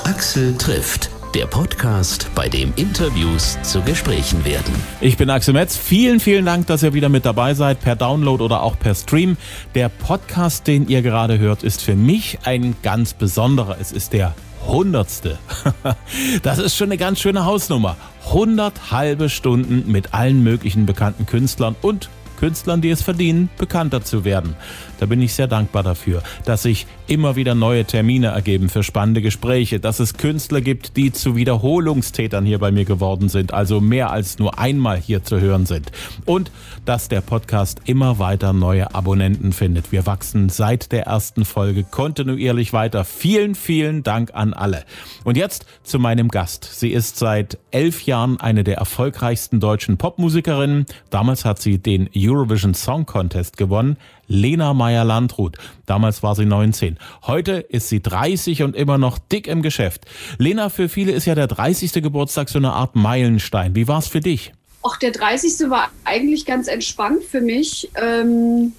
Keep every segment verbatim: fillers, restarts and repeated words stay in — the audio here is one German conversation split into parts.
Axel trifft, der Podcast, bei dem Interviews zu Gesprächen werden. Ich bin Axel Metz. Vielen, vielen Dank, dass ihr wieder mit dabei seid, per Download oder auch per Stream. Der Podcast, den ihr gerade hört, ist für mich ein ganz besonderer. Es ist der hundertste. Das ist schon eine ganz schöne Hausnummer. hundert halbe Stunden mit allen möglichen bekannten Künstlern und Künstlern, die es verdienen, bekannter zu werden. Da bin ich sehr dankbar dafür, dass sich immer wieder neue Termine ergeben für spannende Gespräche, dass es Künstler gibt, die zu Wiederholungstätern hier bei mir geworden sind, also mehr als nur einmal hier zu hören sind. Und dass der Podcast immer weiter neue Abonnenten findet. Wir wachsen seit der ersten Folge kontinuierlich weiter. Vielen, vielen Dank an alle. Und jetzt zu meinem Gast. Sie ist seit elf Jahren eine der erfolgreichsten deutschen Popmusikerinnen. Damals hat sie den Eurovision Song Contest gewonnen. Lena Meyer-Landrut. Damals war sie neunzehn. Heute ist sie dreißig und immer noch dick im Geschäft. Lena, für viele ist ja der dreißigste Geburtstag so eine Art Meilenstein. Wie war es für dich? Ach, der dreißigste war eigentlich ganz entspannt für mich. Ähm,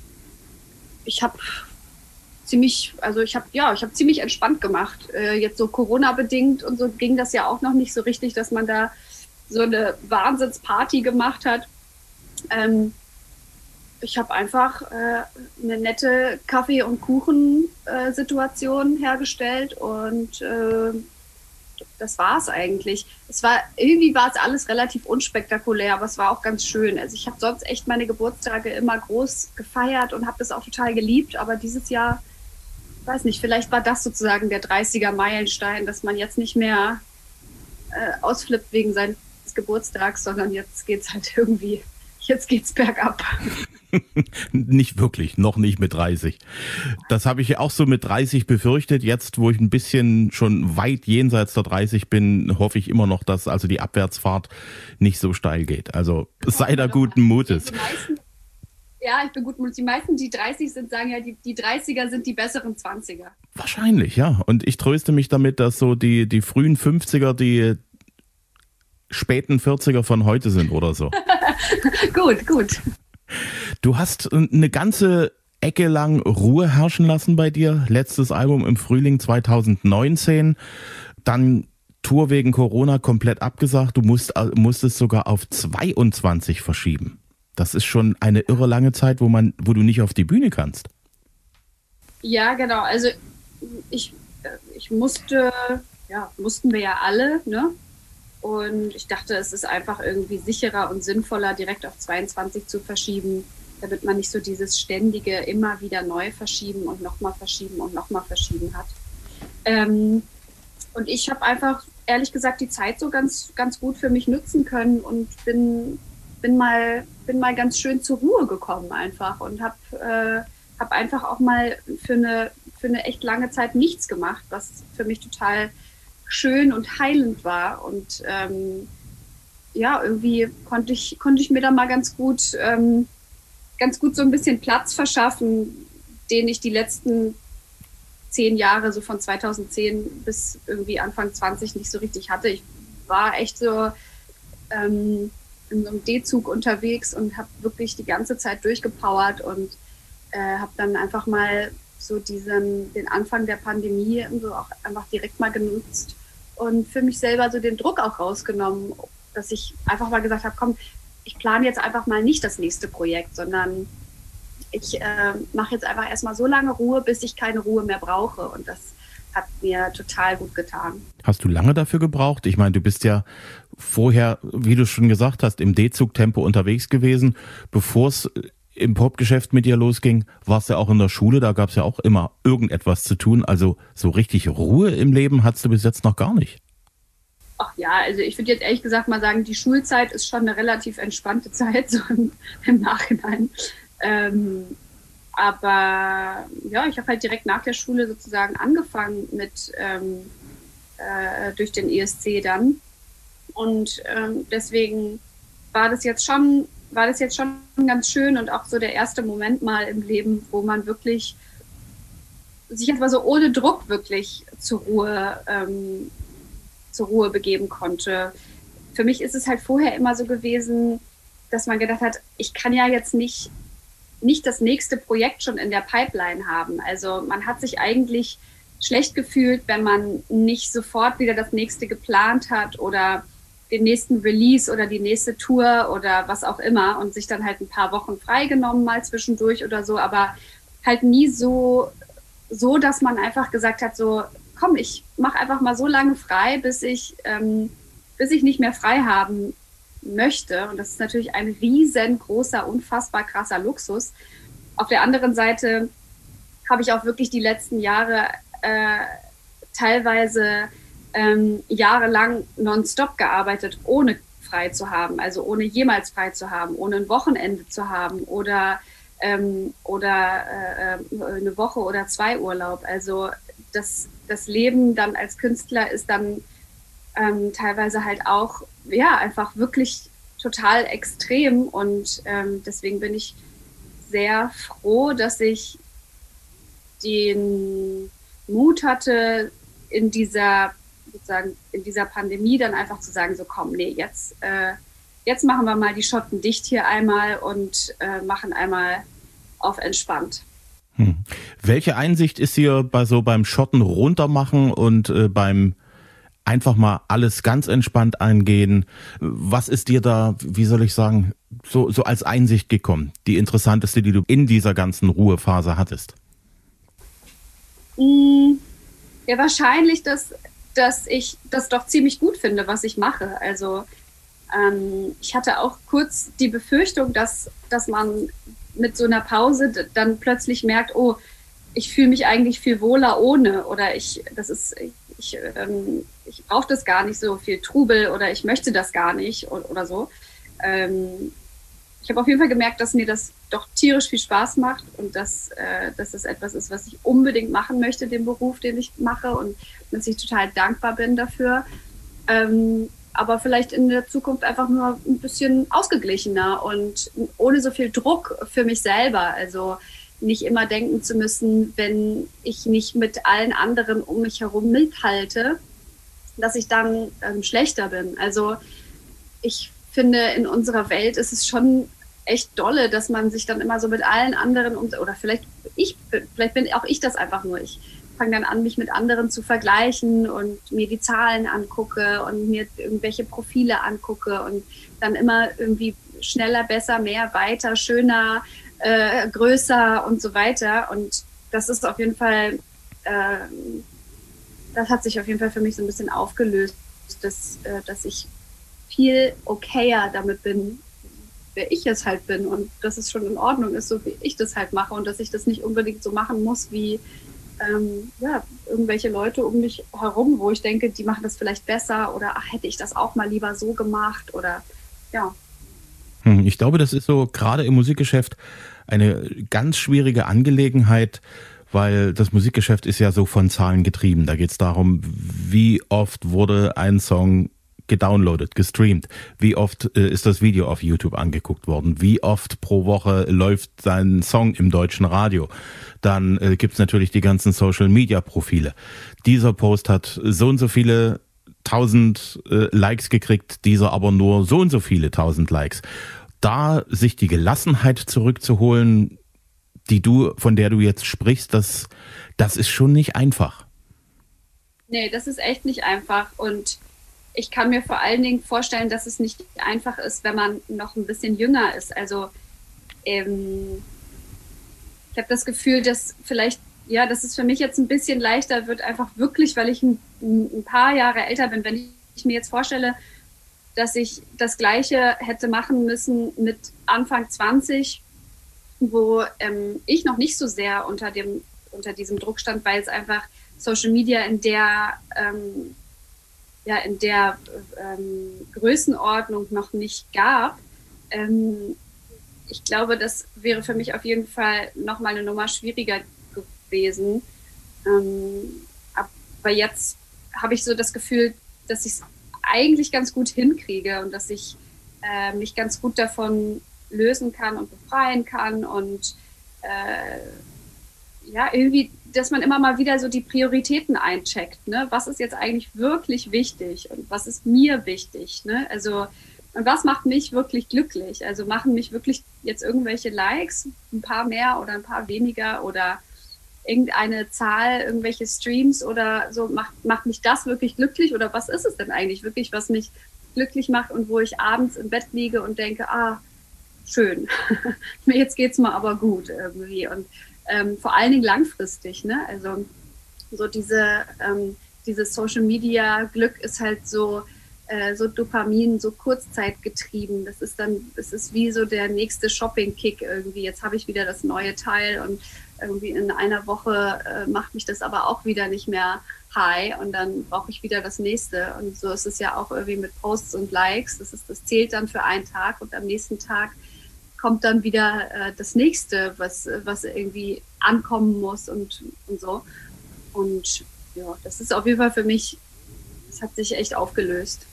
ich habe ziemlich, also ich habe ja, ich habe ziemlich entspannt gemacht. Äh, jetzt so Corona-bedingt und so ging das ja auch noch nicht so richtig, dass man da so eine Wahnsinnsparty gemacht hat. Ähm, Ich habe einfach äh, eine nette Kaffee- und Kuchen-Situation äh, hergestellt und äh, das war es eigentlich. Es war, irgendwie war es alles relativ unspektakulär, aber es war auch ganz schön. Also ich habe sonst echt meine Geburtstage immer groß gefeiert und habe das auch total geliebt, aber dieses Jahr, weiß nicht, vielleicht war das sozusagen der dreißiger-Meilenstein, dass man jetzt nicht mehr äh, ausflippt wegen seines Geburtstags, sondern jetzt geht's halt irgendwie, jetzt geht's bergab. Nicht wirklich, noch nicht mit dreißig. Das habe ich ja auch so mit dreißig befürchtet. Jetzt, wo ich ein bisschen schon weit jenseits der dreißig bin, hoffe ich immer noch, dass also die Abwärtsfahrt nicht so steil geht. Also sei da guten Mutes. Die meisten, ja, ich bin guten Mutes. Die meisten, die dreißig sind, sagen ja, die, die dreißiger sind die besseren zwanziger. Wahrscheinlich, ja. Und ich tröste mich damit, dass so die, die frühen fünfziger die späten vierziger von heute sind oder so. Gut, gut. Du hast eine ganze Ecke lang Ruhe herrschen lassen bei dir. Letztes Album im Frühling zwanzig neunzehn. Dann Tour wegen Corona komplett abgesagt. Du musst, musstest sogar auf zweiundzwanzig verschieben. Das ist schon eine irre lange Zeit, wo man, wo du nicht auf die Bühne kannst. Ja, genau. Also ich, ich musste, ja, mussten wir ja alle, ne? Und ich dachte, es ist einfach irgendwie sicherer und sinnvoller, direkt auf zweiundzwanzig zu verschieben, damit man nicht so dieses ständige immer wieder neu verschieben und nochmal verschieben und nochmal verschieben hat. Ähm, und ich habe einfach, ehrlich gesagt, die Zeit so ganz, ganz gut für mich nutzen können und bin, bin, mal, bin mal ganz schön zur Ruhe gekommen einfach und habe äh, hab einfach auch mal für eine, für eine echt lange Zeit nichts gemacht, was für mich total schön und heilend war und ähm, ja, irgendwie konnte ich, konnte ich mir da mal ganz gut, ähm, ganz gut so ein bisschen Platz verschaffen, den ich die letzten zehn Jahre, so von zweitausendzehn bis irgendwie Anfang zwanzig nicht so richtig hatte. Ich war echt so ähm, in so einem D-Zug unterwegs und habe wirklich die ganze Zeit durchgepowert und äh, habe dann einfach mal so diesen, den Anfang der Pandemie so auch einfach direkt mal genutzt und für mich selber so den Druck auch rausgenommen, dass ich einfach mal gesagt habe, komm, ich plane jetzt einfach mal nicht das nächste Projekt, sondern ich äh, mache jetzt einfach erstmal so lange Ruhe, bis ich keine Ruhe mehr brauche und das hat mir total gut getan. Hast du lange dafür gebraucht? Ich meine, du bist ja vorher, wie du schon gesagt hast, im D-Zug-Tempo unterwegs gewesen, bevor es im Popgeschäft mit dir losging, warst du ja auch in der Schule, da gab es ja auch immer irgendetwas zu tun. Also so richtig Ruhe im Leben hattest du bis jetzt noch gar nicht. Ach ja, also ich würde jetzt ehrlich gesagt mal sagen, die Schulzeit ist schon eine relativ entspannte Zeit, so im, im Nachhinein. Ähm, aber ja, ich habe halt direkt nach der Schule sozusagen angefangen mit ähm, äh, durch den E S C dann. Und ähm, deswegen war das jetzt schon war das jetzt schon ganz schön und auch so der erste Moment mal im Leben, wo man wirklich sich jetzt mal so ohne Druck wirklich zur Ruhe, ähm, zur Ruhe begeben konnte. Für mich ist es halt vorher immer so gewesen, dass man gedacht hat, ich kann ja jetzt nicht, nicht das nächste Projekt schon in der Pipeline haben. Also man hat sich eigentlich schlecht gefühlt, wenn man nicht sofort wieder das nächste geplant hat oder den nächsten Release oder die nächste Tour oder was auch immer und sich dann halt ein paar Wochen freigenommen mal zwischendurch oder so, aber halt nie so, so, dass man einfach gesagt hat, so, komm, ich mache einfach mal so lange frei, bis ich, ähm, bis ich nicht mehr frei haben möchte. Und das ist natürlich ein riesengroßer, unfassbar krasser Luxus. Auf der anderen Seite habe ich auch wirklich die letzten Jahre äh, teilweise ähm, jahrelang nonstop gearbeitet, ohne frei zu haben, also ohne jemals frei zu haben, ohne ein Wochenende zu haben oder, ähm, oder äh, eine Woche oder zwei Urlaub. Also das, das Leben dann als Künstler ist dann ähm, teilweise halt auch, ja, einfach wirklich total extrem und ähm, deswegen bin ich sehr froh, dass ich den Mut hatte, in dieser, sozusagen, in dieser Pandemie dann einfach zu sagen, so komm, nee, jetzt, äh, jetzt machen wir mal die Schotten dicht hier einmal und äh, machen einmal auf entspannt. Hm. Welche Einsicht ist hier bei so beim Schotten runtermachen und äh, beim einfach mal alles ganz entspannt angehen? Was ist dir da, wie soll ich sagen, so, so als Einsicht gekommen? Die interessanteste, die du in dieser ganzen Ruhephase hattest? Ja, wahrscheinlich, dass, dass ich das doch ziemlich gut finde, was ich mache. Also ähm, ich hatte auch kurz die Befürchtung, dass, dass man mit so einer Pause d- dann plötzlich merkt, oh, ich fühle mich eigentlich viel wohler ohne oder ich, das ist, ich, ähm, ich brauche das gar nicht so viel Trubel oder ich möchte das gar nicht oder, oder so. Ähm, ich habe auf jeden Fall gemerkt, dass mir das doch tierisch viel Spaß macht und dass, äh, dass das etwas ist, was ich unbedingt machen möchte, den Beruf, den ich mache und dass ich total dankbar bin dafür. Ähm, aber vielleicht in der Zukunft einfach nur ein bisschen ausgeglichener und ohne so viel Druck für mich selber. Also nicht immer denken zu müssen, wenn ich nicht mit allen anderen um mich herum mithalte, dass ich dann ähm, schlechter bin. Also ich finde, in unserer Welt ist es schon echt dolle, dass man sich dann immer so mit allen anderen, um, oder vielleicht ich, vielleicht bin auch ich das einfach nur. Ich fange dann an, mich mit anderen zu vergleichen und mir die Zahlen angucke und mir irgendwelche Profile angucke und dann immer irgendwie schneller, besser, mehr, weiter, schöner, äh, größer und so weiter. Und das ist auf jeden Fall, äh, das hat sich auf jeden Fall für mich so ein bisschen aufgelöst, dass, äh, dass ich viel okayer damit bin, wer ich es halt bin und dass es schon in Ordnung ist, so wie ich das halt mache und dass ich das nicht unbedingt so machen muss wie ähm, ja, irgendwelche Leute um mich herum, wo ich denke, die machen das vielleicht besser oder ach, hätte ich das auch mal lieber so gemacht oder ja. Ich glaube, das ist so gerade im Musikgeschäft eine ganz schwierige Angelegenheit, weil das Musikgeschäft ist ja so von Zahlen getrieben. Da geht es darum, wie oft wurde ein Song gedownloadet, gestreamt, wie oft äh, ist das Video auf YouTube angeguckt worden, wie oft pro Woche läuft sein Song im deutschen Radio. Dann äh, gibt's natürlich die ganzen Social-Media-Profile. Dieser Post hat so und so viele tausend äh, Likes gekriegt, dieser aber nur so und so viele tausend Likes. Da sich die Gelassenheit zurückzuholen, die du, von der du jetzt sprichst, das, das ist schon nicht einfach. Nee, das ist echt nicht einfach und ich kann mir vor allen Dingen vorstellen, dass es nicht einfach ist, wenn man noch ein bisschen jünger ist. Also ähm, ich habe das Gefühl, dass vielleicht, ja, dass es für mich jetzt ein bisschen leichter wird, einfach wirklich, weil ich ein, ein paar Jahre älter bin. Wenn ich mir jetzt vorstelle, dass ich das Gleiche hätte machen müssen mit Anfang zwanzig, wo ähm, ich noch nicht so sehr unter dem unter diesem Druck stand, weil es einfach Social Media in der ähm, ja in der ähm, Größenordnung noch nicht gab. Ähm, ich glaube, das wäre für mich auf jeden Fall nochmal eine Nummer schwieriger gewesen. Ähm, aber jetzt habe ich so das Gefühl, dass ich es eigentlich ganz gut hinkriege und dass ich äh, mich ganz gut davon lösen kann und befreien kann und äh, ja, irgendwie, dass man immer mal wieder so die Prioritäten eincheckt, ne? Was ist jetzt eigentlich wirklich wichtig und was ist mir wichtig, ne? Also, und was macht mich wirklich glücklich? Also machen mich wirklich jetzt irgendwelche Likes, ein paar mehr oder ein paar weniger oder irgendeine Zahl, irgendwelche Streams oder so, macht, macht mich das wirklich glücklich oder was ist es denn eigentlich wirklich, was mich glücklich macht und wo ich abends im Bett liege und denke, ah, schön, jetzt geht's mir aber gut irgendwie und ähm, vor allen Dingen langfristig, ne? Also so diese, ähm, dieses Social Media Glück ist halt so, äh, so Dopamin, so kurzzeitgetrieben. Das ist dann, es ist wie so der nächste Shopping-Kick irgendwie. Jetzt habe ich wieder das neue Teil und irgendwie in einer Woche äh, macht mich das aber auch wieder nicht mehr high und dann brauche ich wieder das nächste. Und so ist es ja auch irgendwie mit Posts und Likes. Das ist, das zählt dann für einen Tag und am nächsten Tag kommt dann wieder äh, das nächste, was, was irgendwie ankommen muss und, und so. Und ja, das ist auf jeden Fall für mich, das hat sich echt aufgelöst.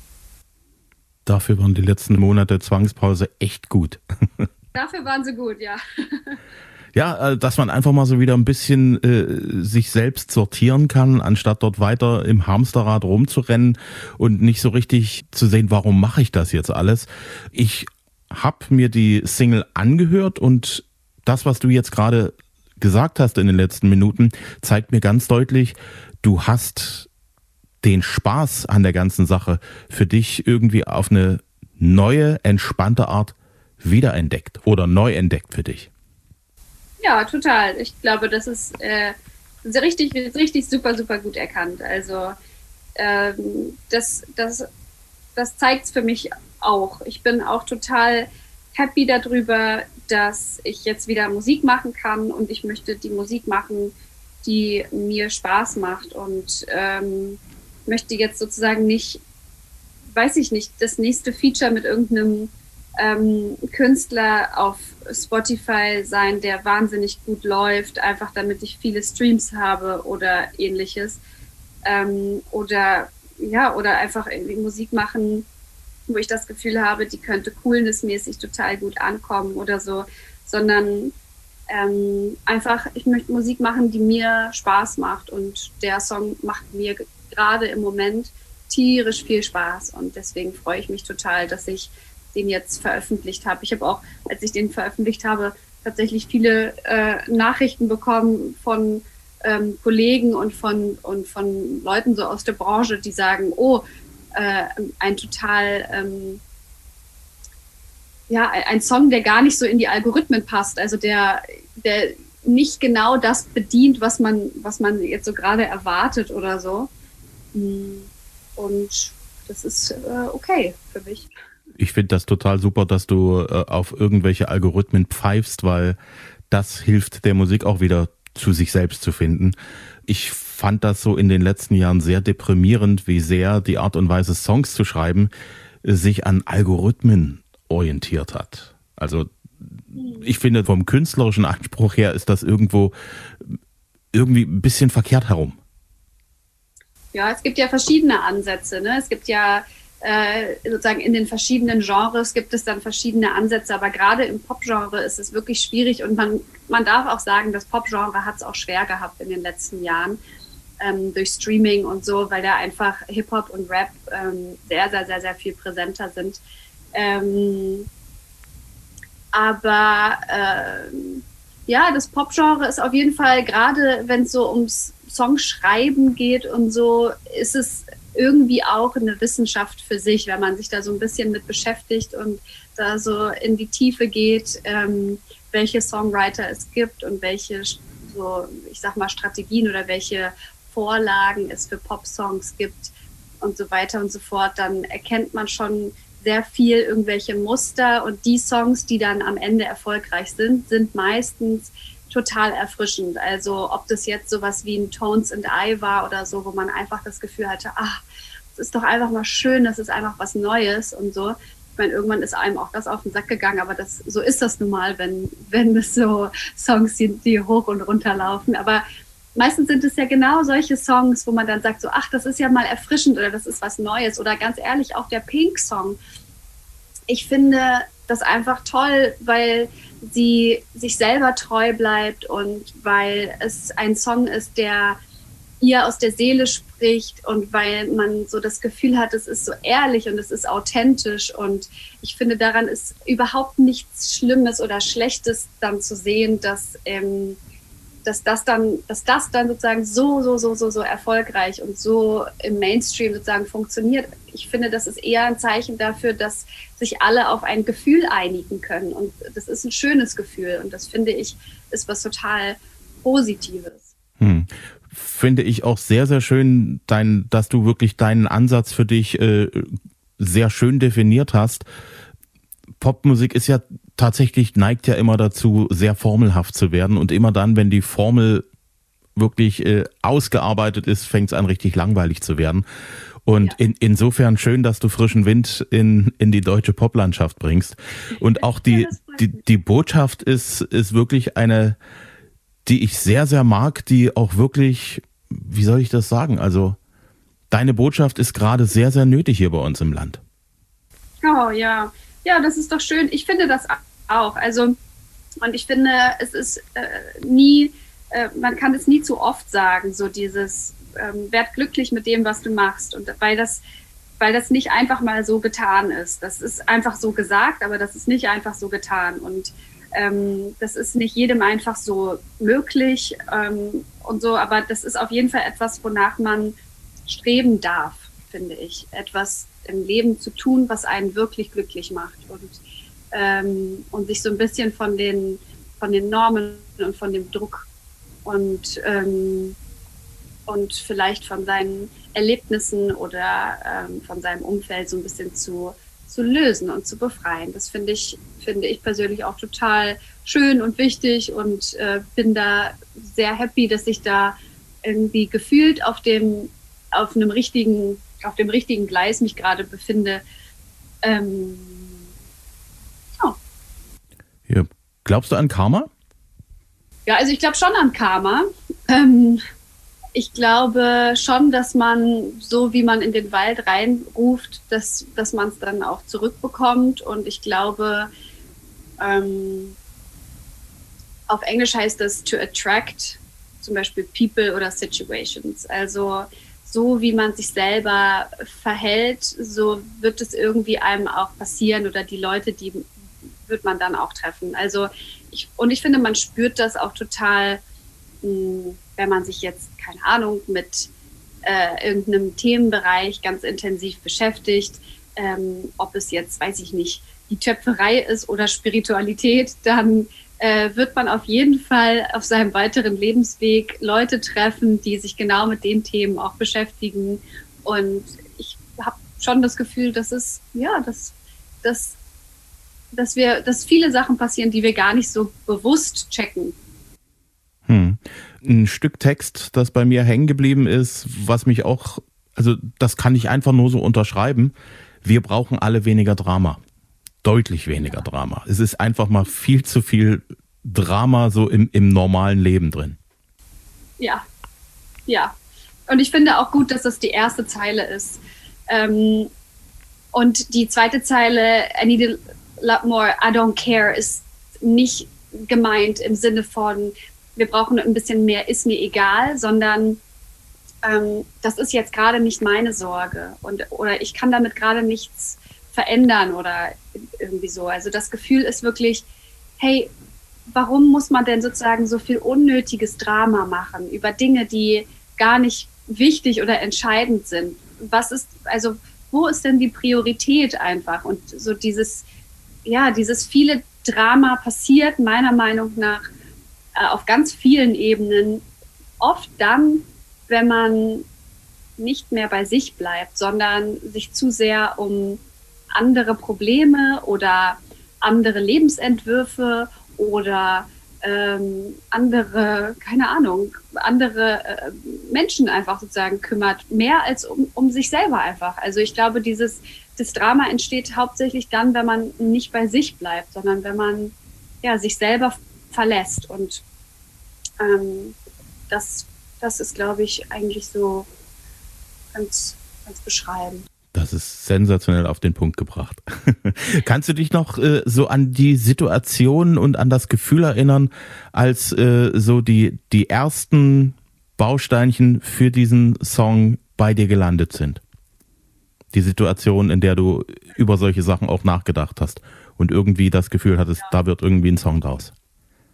Dafür waren die letzten Monate Zwangspause echt gut. Dafür waren sie gut, ja. Ja, dass man einfach mal so wieder ein bisschen äh, sich selbst sortieren kann, anstatt dort weiter im Hamsterrad rumzurennen und nicht so richtig zu sehen, warum mache ich das jetzt alles. Ich habe mir die Single angehört und das, was du jetzt gerade gesagt hast in den letzten Minuten, zeigt mir ganz deutlich, du hast den Spaß an der ganzen Sache für dich irgendwie auf eine neue, entspannte Art wiederentdeckt oder neu entdeckt für dich. Ja, total. Ich glaube, das ist äh, richtig, richtig super, super gut erkannt. Also ähm, das, das, das zeigt es für mich auch. Ich bin auch total happy darüber, dass ich jetzt wieder Musik machen kann und ich möchte die Musik machen, die mir Spaß macht und ähm, möchte jetzt sozusagen nicht, weiß ich nicht, das nächste Feature mit irgendeinem ähm, Künstler auf Spotify sein, der wahnsinnig gut läuft, einfach damit ich viele Streams habe oder ähnliches. Ähm, oder ja, oder einfach irgendwie Musik machen, wo ich das Gefühl habe, die könnte coolnessmäßig total gut ankommen oder so, sondern ähm, einfach, ich möchte Musik machen, die mir Spaß macht und der Song macht mir gerade im Moment tierisch viel Spaß und deswegen freue ich mich total, dass ich den jetzt veröffentlicht habe. Ich habe auch, als ich den veröffentlicht habe, tatsächlich viele äh, Nachrichten bekommen von ähm, Kollegen und von, und von Leuten so aus der Branche, die sagen, oh, äh, ein total, ähm, ja, ein Song, der gar nicht so in die Algorithmen passt, also der, der nicht genau das bedient, was man, was man jetzt so gerade erwartet oder so. Und das ist äh, okay für mich. Ich finde das total super, dass du äh, auf irgendwelche Algorithmen pfeifst, weil das hilft der Musik auch wieder zu sich selbst zu finden. Ich fand das so in den letzten Jahren sehr deprimierend, wie sehr die Art und Weise, Songs zu schreiben, sich an Algorithmen orientiert hat. Also ich finde, vom künstlerischen Anspruch her ist das irgendwo irgendwie ein bisschen verkehrt herum. Ja, es gibt ja verschiedene Ansätze, ne? Es gibt ja äh, sozusagen in den verschiedenen Genres gibt es dann verschiedene Ansätze, aber gerade im Pop-Genre ist es wirklich schwierig und man, man darf auch sagen, das Pop-Genre hat es auch schwer gehabt in den letzten Jahren ähm, durch Streaming und so, weil da einfach Hip-Hop und Rap ähm, sehr, sehr, sehr, sehr viel präsenter sind. Ähm, aber äh, ja, das Pop-Genre ist auf jeden Fall, gerade wenn es so ums Songschreiben geht und so, ist es irgendwie auch eine Wissenschaft für sich, wenn man sich da so ein bisschen mit beschäftigt und da so in die Tiefe geht, ähm, welche Songwriter es gibt und welche, so, ich sag mal, Strategien oder welche Vorlagen es für Pop-Songs gibt und so weiter und so fort, dann erkennt man schon sehr viel irgendwelche Muster und die Songs, die dann am Ende erfolgreich sind, sind meistens total erfrischend. Also ob das jetzt sowas wie ein Tones and I war oder so, wo man einfach das Gefühl hatte, ach, das ist doch einfach mal schön, das ist einfach was Neues und so. Ich meine, irgendwann ist einem auch das auf den Sack gegangen, aber das, so ist das nun mal, wenn, wenn es so Songs sind, die hoch und runter laufen. Aber meistens sind es ja genau solche Songs, wo man dann sagt so, ach, das ist ja mal erfrischend oder das ist was Neues. Oder ganz ehrlich, auch der Pink-Song. Ich finde das einfach toll, weil sie sich selber treu bleibt und weil es ein Song ist, der ihr aus der Seele spricht und weil man so das Gefühl hat, es ist so ehrlich und es ist authentisch und ich finde, daran ist überhaupt nichts Schlimmes oder Schlechtes dann zu sehen, dass, ähm, dass das dann, dass das dann sozusagen so, so, so, so, so erfolgreich und so im Mainstream sozusagen funktioniert. Ich finde, das ist eher ein Zeichen dafür, dass sich alle auf ein Gefühl einigen können. Und das ist ein schönes Gefühl. Und das finde ich, ist was total Positives. Hm. Finde ich auch sehr, sehr schön, dein, dass du wirklich deinen Ansatz für dich äh, sehr schön definiert hast. Popmusik ist ja tatsächlich, neigt ja immer dazu, sehr formelhaft zu werden. Und immer dann, wenn die Formel wirklich äh, ausgearbeitet ist, fängt es an, richtig langweilig zu werden. Und ja. in, insofern schön, dass du frischen Wind in, in die deutsche Poplandschaft bringst. Und auch die, die, die Botschaft ist, ist wirklich eine, die ich sehr, sehr mag, die auch wirklich, wie soll ich das sagen? Also, deine Botschaft ist gerade sehr, sehr nötig hier bei uns im Land. Oh ja, ja, das ist doch schön. Ich finde das auch. Also, und ich finde, es ist äh, nie, äh, man kann es nie zu oft sagen, so dieses, ähm, werd glücklich mit dem, was du machst. Und weil das, weil das nicht einfach mal so getan ist. Das ist einfach so gesagt, aber das ist nicht einfach so getan. Und ähm, das ist nicht jedem einfach so möglich ähm, und so. Aber das ist auf jeden Fall etwas, wonach man streben darf, finde ich. Etwas im Leben zu tun, was einen wirklich glücklich macht. Und ähm, und sich so ein bisschen von den, von den Normen und von dem Druck und, ähm, und vielleicht von seinen Erlebnissen oder ähm, von seinem Umfeld so ein bisschen zu, zu lösen und zu befreien. Das finde ich, finde ich persönlich auch total schön und wichtig und äh, bin da sehr happy, dass ich da irgendwie gefühlt auf dem, auf einem richtigen, auf dem richtigen Gleis mich gerade befinde. Ähm, Ja. Glaubst du an Karma? Ja, also ich glaube schon an Karma. Ähm, ich glaube schon, dass man, so wie man in den Wald reinruft, dass, dass man es dann auch zurückbekommt. Und ich glaube, ähm, auf Englisch heißt das to attract, zum Beispiel people oder situations. Also so wie man sich selber verhält, so wird es irgendwie einem auch passieren oder die Leute, die wird man dann auch treffen. Also ich, und ich finde, man spürt das auch total, mh, wenn man sich jetzt, keine Ahnung, mit äh, irgendeinem Themenbereich ganz intensiv beschäftigt, ähm, ob es jetzt, weiß ich nicht, die Töpferei ist oder Spiritualität, dann äh, wird man auf jeden Fall auf seinem weiteren Lebensweg Leute treffen, die sich genau mit den Themen auch beschäftigen. Und ich habe schon das Gefühl, dass es, ja, dass, dass dass wir, dass viele Sachen passieren, die wir gar nicht so bewusst checken. Hm. Ein Stück Text, das bei mir hängen geblieben ist, was mich auch, also das kann ich einfach nur so unterschreiben. Wir brauchen alle weniger Drama. Deutlich weniger Drama. Es ist einfach mal viel zu viel Drama so im, im normalen Leben drin. Ja, ja. Und ich finde auch gut, dass das die erste Zeile ist. Ähm, und die zweite Zeile, I need a lot more, I don't care, ist nicht gemeint im Sinne von, wir brauchen ein bisschen mehr, ist mir egal, sondern ähm, das ist jetzt gerade nicht meine Sorge und oder ich kann damit gerade nichts verändern oder irgendwie so. Also das Gefühl ist wirklich, hey, warum muss man denn sozusagen so viel unnötiges Drama machen über Dinge, die gar nicht wichtig oder entscheidend sind? Was ist, also wo ist denn die Priorität einfach? Und so dieses ja, dieses viele Drama passiert meiner Meinung nach äh, auf ganz vielen Ebenen oft dann, wenn man nicht mehr bei sich bleibt, sondern sich zu sehr um andere Probleme oder andere Lebensentwürfe oder ähm, andere, keine Ahnung, andere äh, Menschen einfach sozusagen kümmert, mehr als um, um sich selber einfach. Also ich glaube, dieses das Drama entsteht hauptsächlich dann, wenn man nicht bei sich bleibt, sondern wenn man ja, sich selber verlässt. Und ähm, das, das ist, glaube ich, eigentlich so ganz, ganz beschreibend. Das ist sensationell auf den Punkt gebracht. Kannst du dich noch äh, so an die Situation und an das Gefühl erinnern, als äh, so die, die ersten Bausteinchen für diesen Song bei dir gelandet sind? Die Situation, in der du über solche Sachen auch nachgedacht hast und irgendwie das Gefühl hattest, ja. Da wird irgendwie ein Song draus.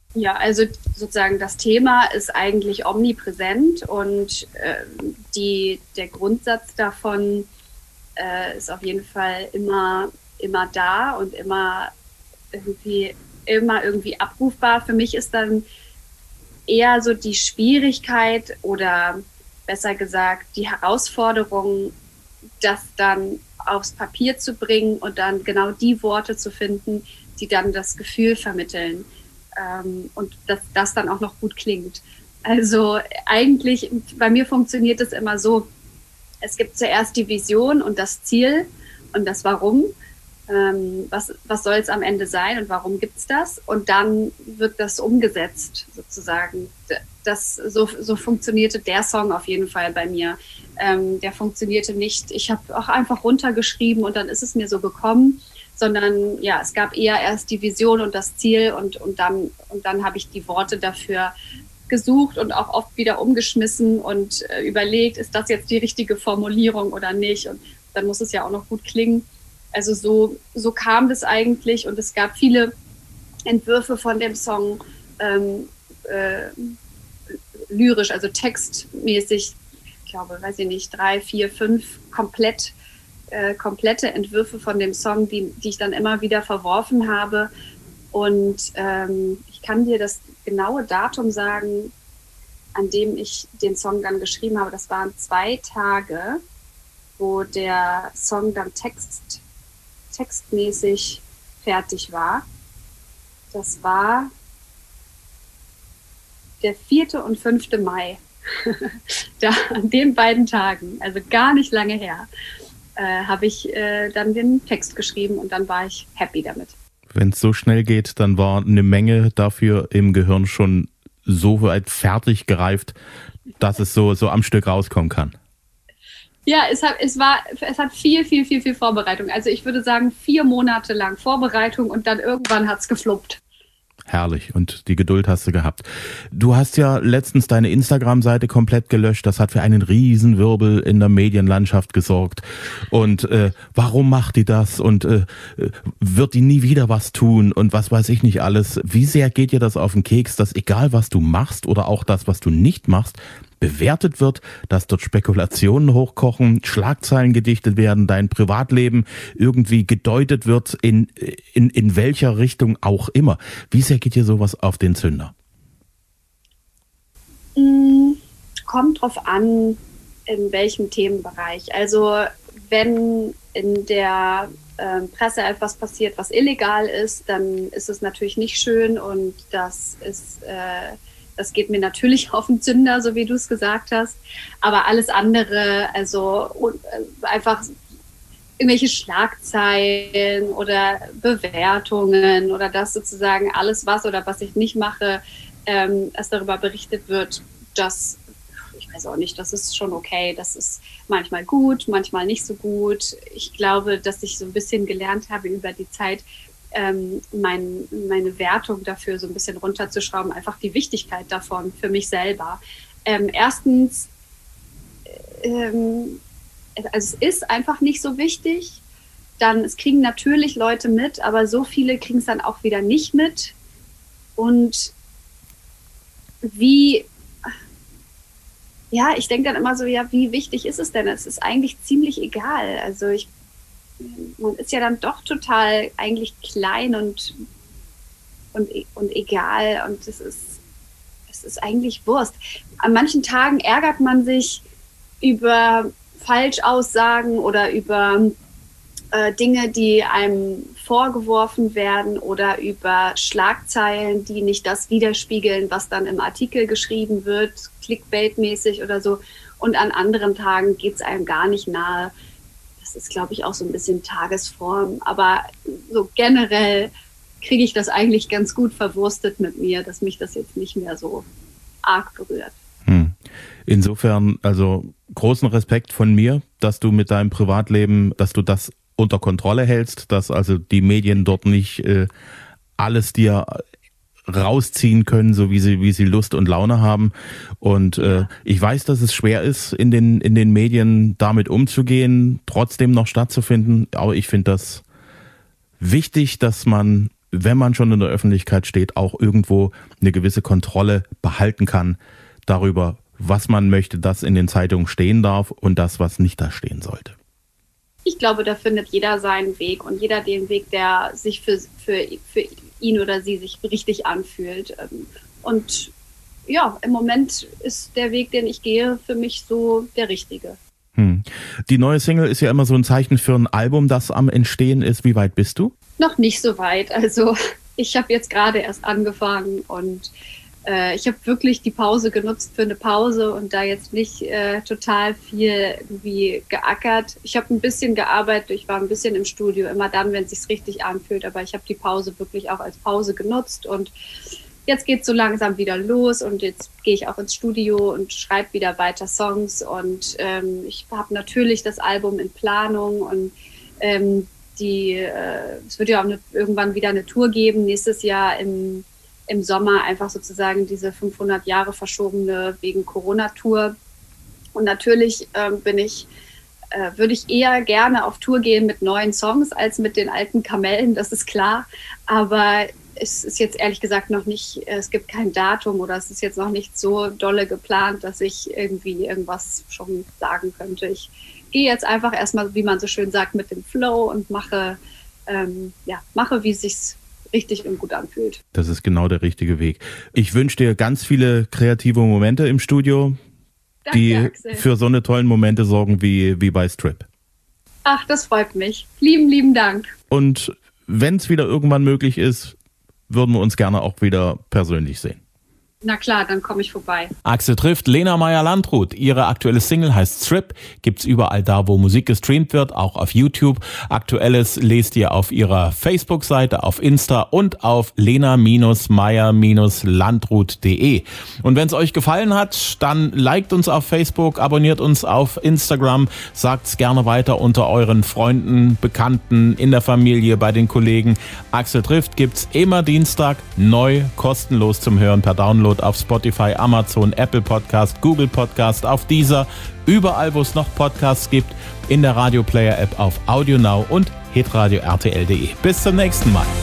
Ja, also sozusagen das Thema ist eigentlich omnipräsent und äh, die, der Grundsatz davon äh, ist auf jeden Fall immer, immer da und immer irgendwie, immer irgendwie abrufbar. Für mich ist dann eher so die Schwierigkeit oder besser gesagt die Herausforderung, das dann aufs Papier zu bringen und dann genau die Worte zu finden, die dann das Gefühl vermitteln. Ähm, und dass das dann auch noch gut klingt. Also eigentlich, bei mir funktioniert es immer so, es gibt zuerst die Vision und das Ziel und das Warum. Ähm, was was soll es am Ende sein und warum gibt es das? Und dann wird das umgesetzt sozusagen. Das, so, so funktionierte der Song auf jeden Fall bei mir. Ähm, der funktionierte nicht, ich habe auch einfach runtergeschrieben und dann ist es mir so gekommen, sondern ja, es gab eher erst die Vision und das Ziel und, und dann, und dann habe ich die Worte dafür gesucht und auch oft wieder umgeschmissen und äh, überlegt, ist das jetzt die richtige Formulierung oder nicht? Und dann muss es ja auch noch gut klingen. Also so, so kam das eigentlich und es gab viele Entwürfe von dem Song ähm, äh, lyrisch, also textmäßig, ich glaube, weiß ich nicht, drei, vier, fünf komplett Äh, komplette Entwürfe von dem Song, die, die ich dann immer wieder verworfen habe. Und ähm, ich kann dir das genaue Datum sagen, an dem ich den Song dann geschrieben habe. Das waren zwei Tage, wo der Song dann text, textmäßig fertig war. Das war der vierte und fünfte Mai. Da, an den beiden Tagen, also gar nicht lange her. Äh, habe ich äh, dann den Text geschrieben und dann war ich happy damit. Wenn es so schnell geht, dann war eine Menge dafür im Gehirn schon so weit fertig gereift, dass es so, so am Stück rauskommen kann. Ja, es hat, es war, es hat viel, viel, viel, viel Vorbereitung. Also ich würde sagen, vier Monate lang Vorbereitung und dann irgendwann hat's gefluppt. Herrlich. Und die Geduld hast du gehabt. Du hast ja letztens deine Instagram-Seite komplett gelöscht. Das hat für einen Riesenwirbel in der Medienlandschaft gesorgt. Und äh, warum macht die das? Und äh, wird die nie wieder was tun? Und was weiß ich nicht alles. Wie sehr geht dir das auf den Keks, dass egal was du machst oder auch das, was du nicht machst, bewertet wird, dass dort Spekulationen hochkochen, Schlagzeilen gedichtet werden, dein Privatleben irgendwie gedeutet wird, in, in, in welcher Richtung auch immer. Wie sehr geht dir sowas auf den Zünder? Kommt drauf an, in welchem Themenbereich. Also wenn in der äh, Presse etwas passiert, was illegal ist, dann ist es natürlich nicht schön und das ist... Äh, Das geht mir natürlich auf den Zünder, so wie du es gesagt hast. Aber alles andere, also einfach irgendwelche Schlagzeilen oder Bewertungen oder das sozusagen alles was oder was ich nicht mache, ähm, dass darüber berichtet wird, das, ich weiß auch nicht, das ist schon okay. Das ist manchmal gut, manchmal nicht so gut. Ich glaube, dass ich so ein bisschen gelernt habe über die Zeit, Ähm, mein, meine Wertung dafür so ein bisschen runterzuschrauben, einfach die Wichtigkeit davon für mich selber. Ähm, erstens, ähm, also es ist einfach nicht so wichtig. Dann, es kriegen natürlich Leute mit, aber so viele kriegen es dann auch wieder nicht mit. Und wie, ja, ich denke dann immer so, ja, wie wichtig ist es denn? Es ist eigentlich ziemlich egal. Also ich man ist ja dann doch total eigentlich klein und, und, und egal und es ist, es ist eigentlich Wurst. An manchen Tagen ärgert man sich über Falschaussagen oder über äh, Dinge, die einem vorgeworfen werden oder über Schlagzeilen, die nicht das widerspiegeln, was dann im Artikel geschrieben wird, Clickbait-mäßig oder so. Und an anderen Tagen geht es einem gar nicht nahe. Das ist, glaube ich, auch so ein bisschen Tagesform. Aber so generell kriege ich das eigentlich ganz gut verwurstet mit mir, dass mich das jetzt nicht mehr so arg berührt. Hm. Insofern, also großen Respekt von mir, dass du mit deinem Privatleben, dass du das unter Kontrolle hältst, dass also die Medien dort nicht äh, alles dir rausziehen können, so wie sie wie sie Lust und Laune haben. Und äh, ich weiß, dass es schwer ist, in den in den Medien damit umzugehen, trotzdem noch stattzufinden. Aber ich finde das wichtig, dass man wenn man schon in der Öffentlichkeit steht, auch irgendwo eine gewisse Kontrolle behalten kann darüber, was man möchte, dass in den Zeitungen stehen darf und das, was nicht da stehen sollte. Ich glaube, da findet jeder seinen Weg und jeder den Weg, der sich für, für, für ihn oder sie sich richtig anfühlt. Und ja, im Moment ist der Weg, den ich gehe, für mich so der richtige. Hm. Die neue Single ist ja immer so ein Zeichen für ein Album, das am Entstehen ist. Wie weit bist du? Noch nicht so weit. Also ich habe jetzt gerade erst angefangen und äh, ich habe wirklich die Pause genutzt für eine Pause und da jetzt nicht äh, total viel irgendwie geackert. Ich habe ein bisschen gearbeitet, ich war ein bisschen im Studio, immer dann, wenn es sich richtig anfühlt, aber ich habe die Pause wirklich auch als Pause genutzt und jetzt geht es so langsam wieder los und jetzt gehe ich auch ins Studio und schreibe wieder weiter Songs und ähm, ich habe natürlich das Album in Planung und ähm, die, äh, es wird ja auch eine, irgendwann wieder eine Tour geben, nächstes Jahr im, im Sommer einfach sozusagen diese fünfhundert Jahre verschobene wegen Corona-Tour und natürlich ähm, bin ich äh, würde ich eher gerne auf Tour gehen mit neuen Songs als mit den alten Kamellen, das ist klar, aber es ist jetzt ehrlich gesagt noch nicht, es gibt kein Datum oder es ist jetzt noch nicht so dolle geplant, dass ich irgendwie irgendwas schon sagen könnte. Ich gehe jetzt einfach erstmal, wie man so schön sagt, mit dem Flow und mache, ähm, ja, mache, wie es sich richtig und gut anfühlt. Das ist genau der richtige Weg. Ich wünsche dir ganz viele kreative Momente im Studio, Danke, die Axel. Für so eine tollen Momente sorgen wie, wie bei Strip. Ach, das freut mich. Lieben, lieben Dank. Und wenn es wieder irgendwann möglich ist, würden wir uns gerne auch wieder persönlich sehen. Na klar, dann komme ich vorbei. Axel trifft Lena Meyer-Landrut. Ihre aktuelle Single heißt Strip. Gibt's überall da, wo Musik gestreamt wird, auch auf YouTube. Aktuelles lest ihr auf ihrer Facebook-Seite, auf Insta und auf lena meyer landrut punkt de. Und wenn es euch gefallen hat, dann liked uns auf Facebook, abonniert uns auf Instagram, sagt's gerne weiter unter euren Freunden, Bekannten, in der Familie, bei den Kollegen. Axel trifft gibt's immer Dienstag neu, kostenlos zum Hören per Download auf Spotify, Amazon, Apple Podcast, Google Podcast, auf Deezer, überall, wo es noch Podcasts gibt, in der Radio Player App auf AudioNow und hitradio r t l punkt de. Bis zum nächsten Mal.